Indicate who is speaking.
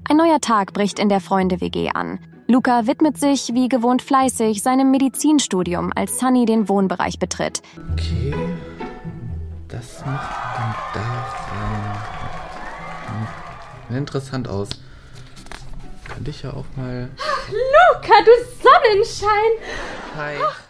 Speaker 1: Ein neuer Tag bricht in der Freunde-WG an. Luca widmet sich, wie gewohnt fleißig, seinem Medizinstudium, als Sunny den Wohnbereich betritt.
Speaker 2: Okay, das macht man da rein. Sieht interessant aus. Könnte ich ja auch mal...
Speaker 3: Luca, du Sonnenschein!
Speaker 2: Hi.